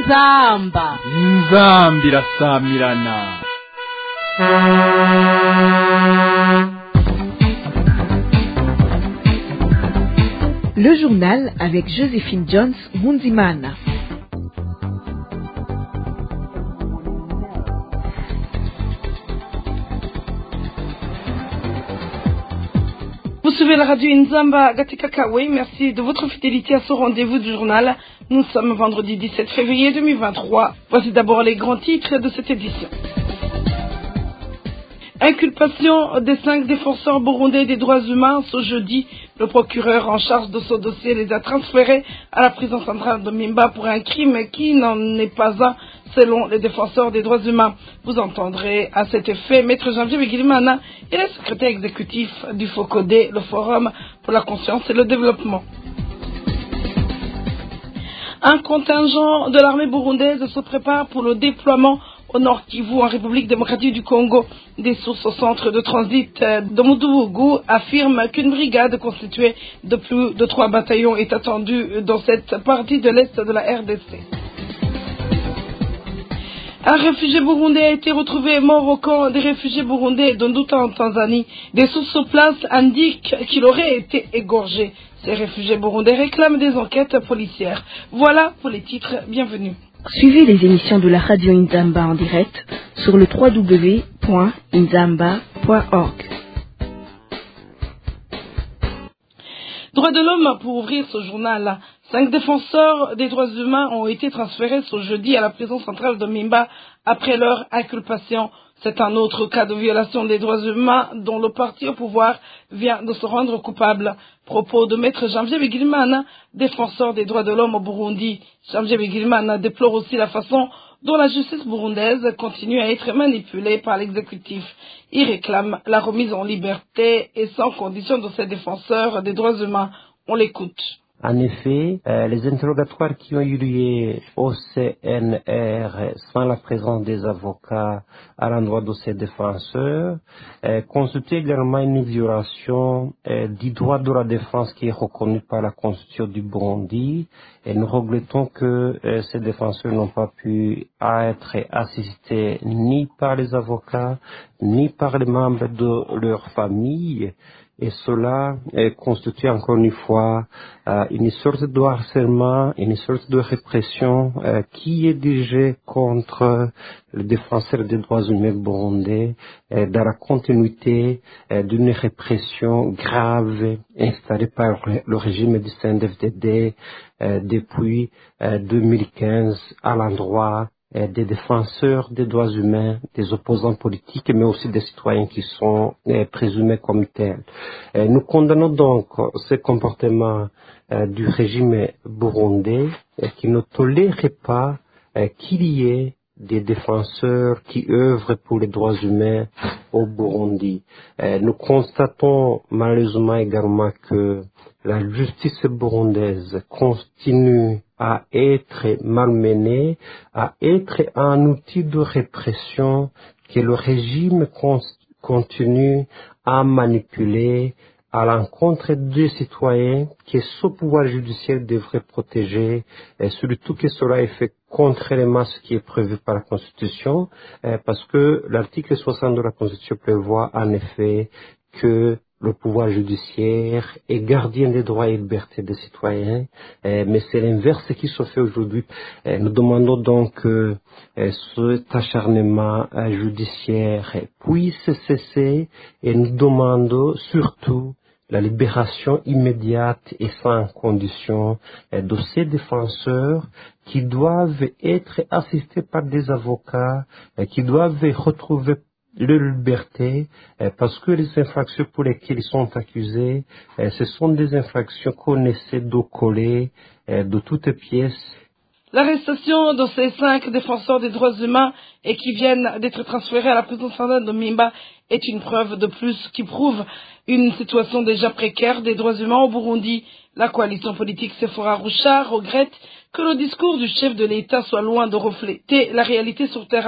inzambi irasamirana. Le journal avec Joséphine Jones Munzimana. Vous suivez la radio Nzamba Gatikakawe, merci de votre fidélité à ce rendez-vous du journal. Nous sommes vendredi 17 février 2023. Voici d'abord les grands titres de cette édition. Inculpation des 5 défenseurs burundais des droits humains. Ce jeudi, le procureur en charge de ce dossier les a transférés à la prison centrale de Mimba pour un crime qui n'en est pas un, selon les défenseurs des droits humains. Vous entendrez à cet effet Maître Janvier Bigirimana et le secrétaire exécutif du FOCODE, le Forum pour la conscience et le développement. Un contingent de l'armée burundaise se prépare pour le déploiement au Nord Kivu, en République démocratique du Congo. Des sources au centre de transit de Mudugugu affirment qu'une brigade constituée de plus de 3 bataillons est attendue dans cette partie de l'Est de la RDC. Un réfugié burundais a été retrouvé mort au camp des réfugiés burundais d'Onduta en Tanzanie. Des sources sur place indiquent qu'il aurait été égorgé. Ces réfugiés burundais réclament des enquêtes policières. Voilà pour les titres, bienvenue. Suivez les émissions de la radio Nzamba en direct sur le www.nzamba.org. Droits de l'homme pour ouvrir ce journal. 5 défenseurs des droits humains ont été transférés ce jeudi à la prison centrale de Mimba après leur inculpation. C'est un autre cas de violation des droits humains dont le parti au pouvoir vient de se rendre coupable. Propos de Maître Janvier Bigirimana, défenseur des droits de l'homme au Burundi. Janvier Bigirimana déplore aussi la façon dont la justice burundaise continue à être manipulée par l'exécutif. Il réclame la remise en liberté et sans condition de ces défenseurs des droits humains. On l'écoute. En effet, les interrogatoires qui ont eu lieu au CNR sans la présence des avocats à l'endroit de ces défenseurs constituent également une violation du droit de la défense qui est reconnu par la Constitution du Burundi. Et nous regrettons que ces défenseurs n'ont pas pu être assistés ni par les avocats, ni par les membres de leur famille. Et cela constitue encore une fois une sorte de harcèlement, une sorte de répression qui est dirigée contre les défenseurs des droits humains burundais dans la continuité d'une répression grave installée par le régime du CNDD-FDD depuis 2015 à l'endroit des défenseurs des droits humains, des opposants politiques, mais aussi des citoyens qui sont présumés comme tels. Nous condamnons donc ce comportement du régime burundais qui ne tolérait pas qu'il y ait des défenseurs qui œuvrent pour les droits humains au Burundi. Nous constatons malheureusement également que la justice burundaise continue à être malmenée, à être un outil de répression que le régime continue à manipuler à l'encontre des citoyens que ce pouvoir judiciaire devrait protéger, et surtout que cela est fait contrairement à ce qui est prévu par la Constitution, parce que l'article 60 de la Constitution prévoit en effet que le pouvoir judiciaire est gardien des droits et libertés des citoyens, mais c'est l'inverse qui se fait aujourd'hui. Nous demandons donc que cet acharnement judiciaire puisse cesser et nous demandons surtout la libération immédiate et sans condition de ces défenseurs qui doivent être assistés par des avocats, qui doivent retrouver leur liberté, parce que les infractions pour lesquelles ils sont accusés, ce sont des infractions qu'on essaie de coller de toutes pièces. L'arrestation de ces 5 défenseurs des droits humains et qui viennent d'être transférés à la prison centrale de Mimba est une preuve de plus qui prouve une situation déjà précaire des droits humains au Burundi. La coalition politique Sephora Rouchard regrette que le discours du chef de l'État soit loin de refléter la réalité sur terrain.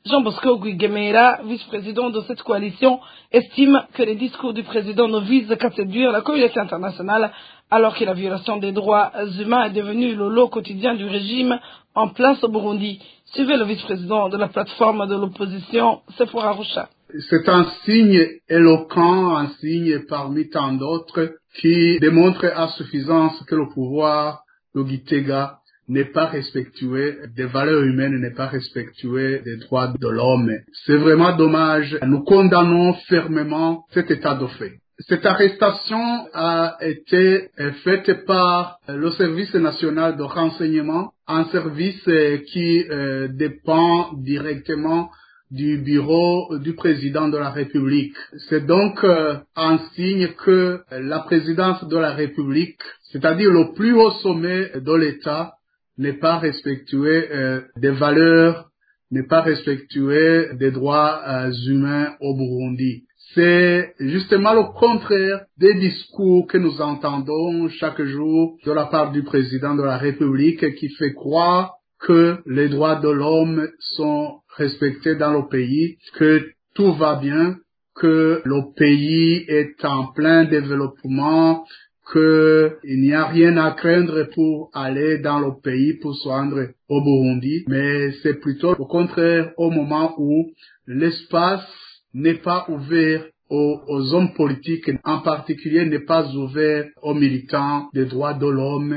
Jean Bosco Guigemera, vice-président de cette coalition, estime que les discours du président ne visent qu'à séduire la communauté internationale alors que la violation des droits humains est devenue le lot quotidien du régime en place au Burundi. Suivez le vice-président de la plateforme de l'opposition, Sephora Rocha. C'est un signe éloquent, un signe parmi tant d'autres qui démontre à suffisance que le pouvoir de Gitega n'est pas respectué des valeurs humaines, n'est pas respectué des droits de l'homme. C'est vraiment dommage. Nous condamnons fermement cet état de fait. Cette arrestation a été faite par le service national de renseignement, un service qui dépend directement du bureau du président de la République. C'est donc un signe que la présidence de la République, c'est-à-dire le plus haut sommet de l'État, n'est pas respectué des valeurs, n'est pas respectué des droits humains au Burundi. C'est justement le contraire des discours que nous entendons chaque jour de la part du président de la République qui fait croire que les droits de l'homme sont respectés dans le pays, que tout va bien, que le pays est en plein développement, qu'il n'y a rien à craindre pour aller dans le pays, pour se rendre au Burundi, mais c'est plutôt le contraire au moment où l'espace n'est pas ouvert aux hommes politiques, en particulier n'est pas ouvert aux militants des droits de l'homme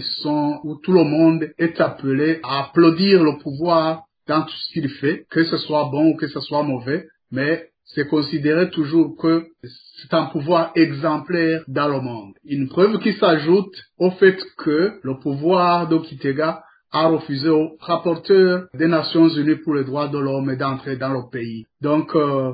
où tout le monde est appelé à applaudir le pouvoir dans tout ce qu'il fait, que ce soit bon ou que ce soit mauvais, mais c'est considéré toujours que c'est un pouvoir exemplaire dans le monde. Une preuve qui s'ajoute au fait que le pouvoir de Gitega a refusé au rapporteur des Nations Unies pour les droits de l'homme d'entrer dans le pays. Donc,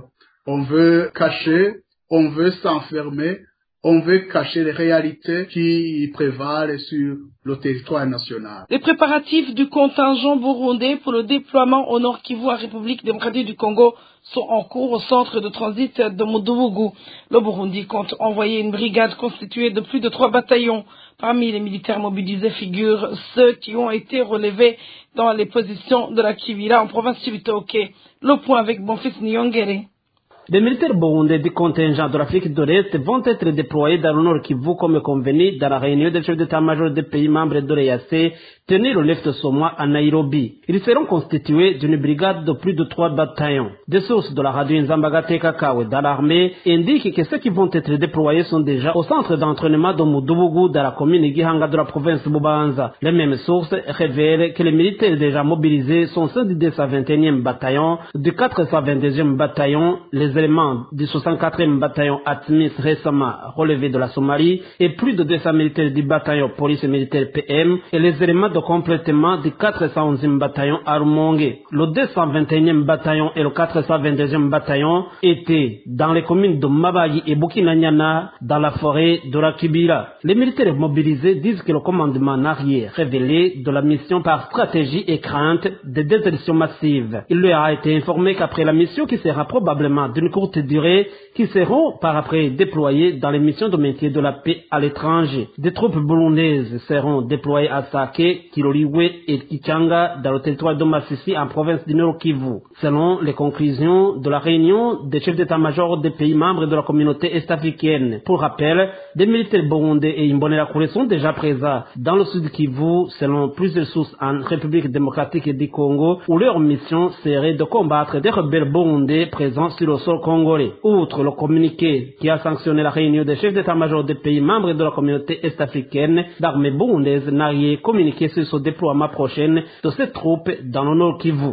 on veut cacher, on veut s'enfermer, on veut cacher les réalités qui prévalent sur le territoire national. Les préparatifs du contingent burundais pour le déploiement au Nord Kivu en République démocratique du Congo sont en cours au centre de transit de Mudubugu. Le Burundi compte envoyer une brigade constituée de plus de 3 bataillons. Parmi les militaires mobilisés figurent ceux qui ont été relevés dans les positions de la Kivira en province Chibitoke. Le point avec Bonfils Nyongere. Les militaires burundais du contingent de l'Afrique de l'Est vont être déployés dans le Nord Kivu comme convenu dans la réunion des chefs d'état-major des pays membres de l'EAC tenue le 9 de ce mois à Nairobi. Ils seront constitués d'une brigade de plus de 3 bataillons. Des sources de la radio Nzambagate Kakawe dans l'armée indiquent que ceux qui vont être déployés sont déjà au centre d'entraînement de Mudubugu dans la commune Gihanga de la province Bubanza. Les mêmes sources révèlent que les militaires déjà mobilisés sont ceux du 221e bataillon, du 422e bataillon, les éléments du 64e bataillon Atmis récemment relevé de la Somalie et plus de 200 militaires du bataillon police et militaire PM et les éléments de complètement du 411e bataillon à Rumonge. Le 221e bataillon et le 422e bataillon étaient dans les communes de Mabayi et Bukinanyana dans la forêt de la Kibira. Les militaires mobilisés disent que le commandement n'a rien révélé de la mission par stratégie et crainte de désertion massive. Il leur a été informé qu'après la mission qui sera probablement d'une courte durée, qui seront par après déployés dans les missions de maintien de la paix à l'étranger. Des troupes burundaises seront déployées à Sake, Kiloliwe et Kichanga dans le territoire de Massissi en province du Nord Kivu. Selon les conclusions de la réunion des chefs d'état-major des pays membres de la communauté est-africaine. Pour rappel, des militaires burundais et Imbonerakure sont déjà présents dans le sud Kivu selon plusieurs sources en République démocratique du Congo où leur mission serait de combattre des rebelles burundais présents sur le sol congolais. Outre le communiqué qui a sanctionné la réunion des chefs d'état-major des pays membres de la communauté est-africaine, l'armée burundaise n'a rien communiqué sur ce déploiement prochain de ces troupes dans le Nord Kivu.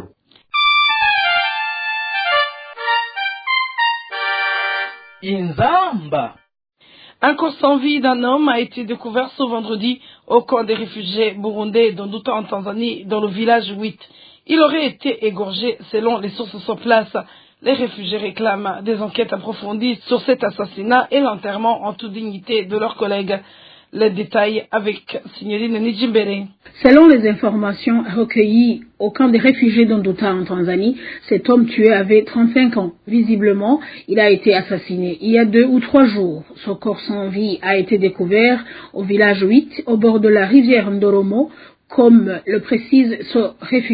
Inzamba. Un corps sans vie d'un homme a été découvert ce vendredi au camp des réfugiés burundais d'Onduta en Tanzanie, dans le village 8. Il aurait été égorgé selon les sources sur place. Les réfugiés réclament des enquêtes approfondies sur cet assassinat et l'enterrement en toute dignité de leurs collègues. Les détails avec Signorine Nijimbere. Selon les informations recueillies au camp des réfugiés d'Onduta en Tanzanie, cet homme tué avait 35 ans. Visiblement, il a été assassiné il y a 2 ou 3 jours. Son corps sans vie a été découvert au village 8, au bord de la rivière Ndoromo, comme le précise ce réfugié.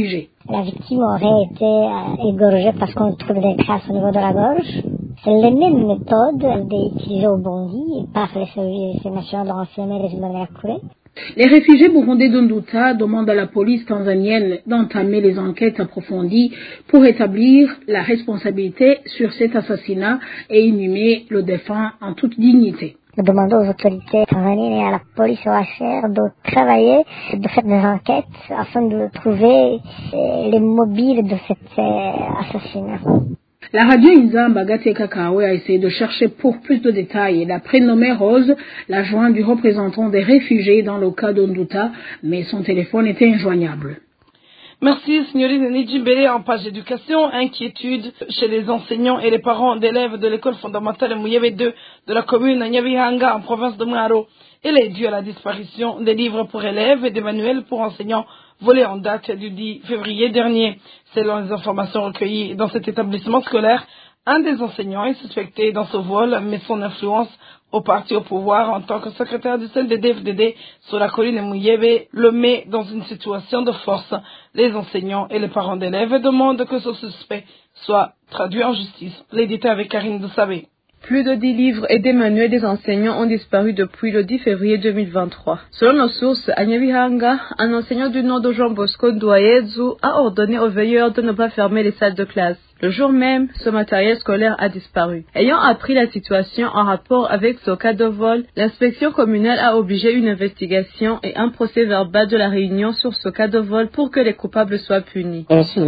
La victime aurait été égorgée parce qu'on trouve des traces au niveau de la gorge. C'est les mêmes méthodes utilisées au Burundi par les services nationaux de renseignement et les humains de la Corée. Les réfugiés burundais d'Unduta demandent à la police tanzanienne d'entamer les enquêtes approfondies pour établir la responsabilité sur cet assassinat et inhumer le défunt en toute dignité. Nous demandons aux autorités tanzaniennes et à la police OHR de travailler, de faire des enquêtes afin de trouver les mobiles de cet assassinat. La radio Inzamba Gateka Kawe a essayé de chercher pour plus de détails la prénommée Rose, l'adjointe du représentant des réfugiés dans le cas d'Unduta, mais son téléphone était injoignable. Merci, signorine Nidjimbele. En page éducation, inquiétude chez les enseignants et les parents d'élèves de l'école fondamentale Muyebe 2 de la commune Nyabihanga en province de Mwaro. Elle est due à la disparition des livres pour élèves et des manuels pour enseignants volés en date du 10 février dernier. Selon les informations recueillies dans cet établissement scolaire, un des enseignants est suspecté dans ce vol, mais son influence au parti au pouvoir en tant que secrétaire du CNDD-FDD sur la colline Muyebe le met dans une situation de force. Les enseignants et les parents d'élèves demandent que ce suspect soit traduit en justice. L'édité avec Karine Doussabé. Plus de 10 livres et des manuels des enseignants ont disparu depuis le 10 février 2023. Selon nos sources, à Nyabihanga, un enseignant du nom de Jean Bosco Ndouayezu a ordonné aux veilleurs de ne pas fermer les salles de classe. Le jour même, ce matériel scolaire a disparu. Ayant appris la situation en rapport avec ce cas de vol, l'inspection communale a obligé une investigation et un procès verbal de la réunion sur ce cas de vol pour que les coupables soient punis.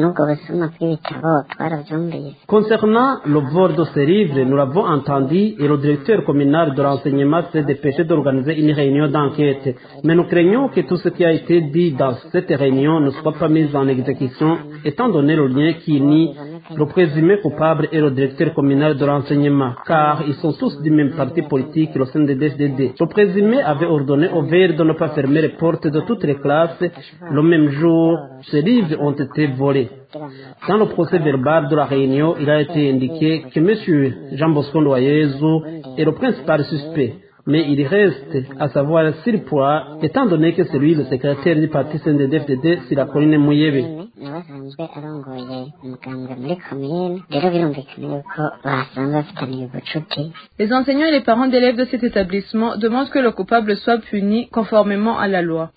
Concernant le vol de ces livres, nous l'avons entendu et le directeur communal de renseignement s'est dépêché d'organiser une réunion d'enquête. Mais nous craignons que tout ce qui a été dit dans cette réunion ne soit pas mis en exécution, étant donné le lien qui unit le présumé coupable et le directeur communal de renseignement, car ils sont tous du même parti politique, le CNDD-FDD. Le présumé avait ordonné aux veilleurs de ne pas fermer les portes de toutes les classes. Le même jour, ces livres ont été volés. Dans le procès verbal de la réunion, il a été indiqué que M. Jean Bosco Ndouayezu est le principal suspect. Mais il reste à savoir s'il pourra, étant donné que c'est lui le secrétaire du parti CNDD-FDD sur la colline Muyebe. Les enseignants et les parents d'élèves de cet établissement demandent que le coupable soit puni conformément à la loi.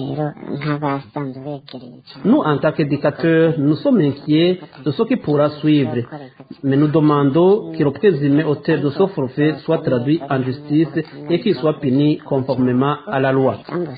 Nous, en tant qu'éducateurs, nous sommes inquiets de ce qui pourra suivre, mais nous demandons que le présumé auteur de ce forfait soit traduit en justice et qu'il soit puni conformément à la loi.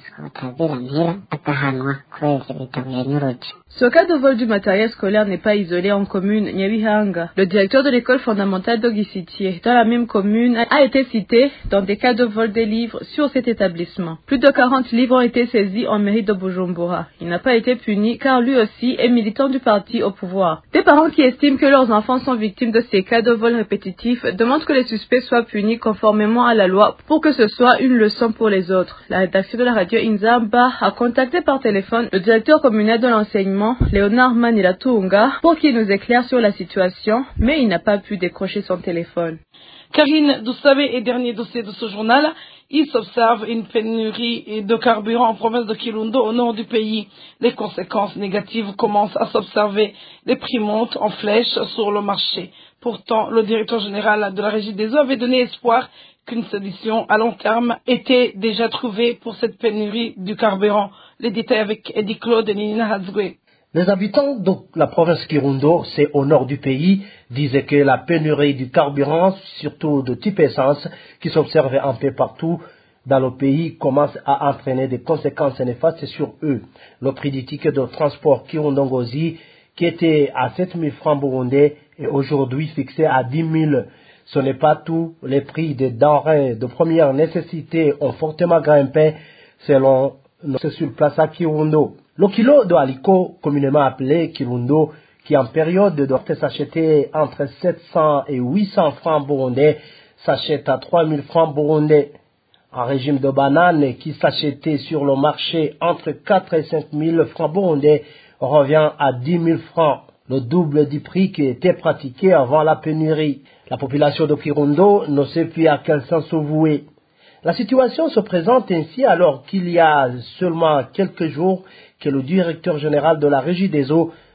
Ce cas de vol du matériel scolaire n'est pas isolé en commune Nyabihanga. Le directeur de l'école fondamentale d'Ogisitié, dans la même commune, a été cité dans des cas de vol des livres sur cet établissement. Plus de 40 livres ont été saisis en mairie de Bujumbura. Il n'a pas été puni car lui aussi est militant du parti au pouvoir. Des parents qui estiment que leurs enfants sont victimes de ces cas de vol répétitifs demandent que les suspects soient punis conformément à la loi pour que ce soit une leçon pour les autres. La rédaction de la radio Inzamba a contacté par téléphone le directeur communal de l'enseignement, Léonard Manilatunga, pour qu'il nous éclaire sur la situation, mais il n'a pas pu décrocher son téléphone. Karine Doussabé et dernier dossier de ce journal, il s'observe une pénurie de carburant en province de Kirundo au nord du pays. Les conséquences négatives commencent à s'observer. Les prix montent en flèche sur le marché. Pourtant, le directeur général de la Régie des eaux avait donné espoir qu'une solution à long terme était déjà trouvée pour cette pénurie du carburant. Les détails avec Eddie Claude et Nina Hazgwe. Les habitants de la province Kirundo, c'est au nord du pays, disaient que la pénurie du carburant, surtout de type essence, qui s'observe un peu partout dans le pays, commence à entraîner des conséquences néfastes sur eux. Le prix du ticket de transport Kirundo-Ngozi, qui était à 7 000 francs burundais, est aujourd'hui fixé à 10 000. Ce n'est pas tout. Les prix des denrées de première nécessité ont fortement grimpé selon nos sur place à Kirundo. Le kilo de haricot, communément appelé Kirundo, qui en période doit s'acheter entre 700 et 800 francs burundais, s'achète à 3000 francs burundais. Un régime de bananes qui s'achetait sur le marché entre 4 et 5 000 francs burundais revient à 10 000 francs, le double du prix qui était pratiqué avant la pénurie. La population de Kirundo ne sait plus à quel sens se vouer. La situation se présente ainsi alors qu'il y a seulement quelques jours que le directeur général de la Régie des eaux,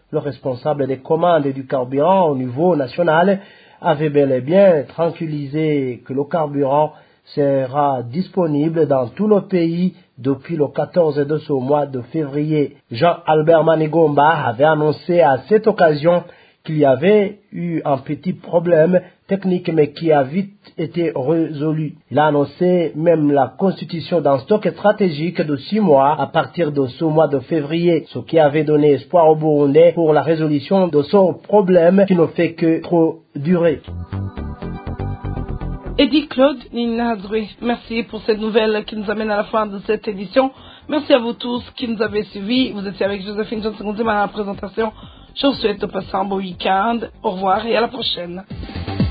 le responsable des commandes du carburant au niveau national avait bel et bien tranquillisé que le carburant sera disponible dans tout le pays depuis le 14 de ce mois de février. Jean-Albert Manigomba avait annoncé à cette occasion qu'il y avait eu un petit problème technique mais qui a vite été résolu. Il a annoncé même la constitution d'un stock stratégique de 6 mois à partir de ce mois de février, ce qui avait donné espoir aux Burundais pour la résolution de ce problème qui ne fait que trop durer. Eddy Claude Ninazwe, merci pour cette nouvelle qui nous amène à la fin de cette édition. Merci à vous tous qui nous avez suivis. Vous étiez avec Joséphine Johnson à la présentation. Je vous souhaite de passer un beau week-end. Au revoir et à la prochaine.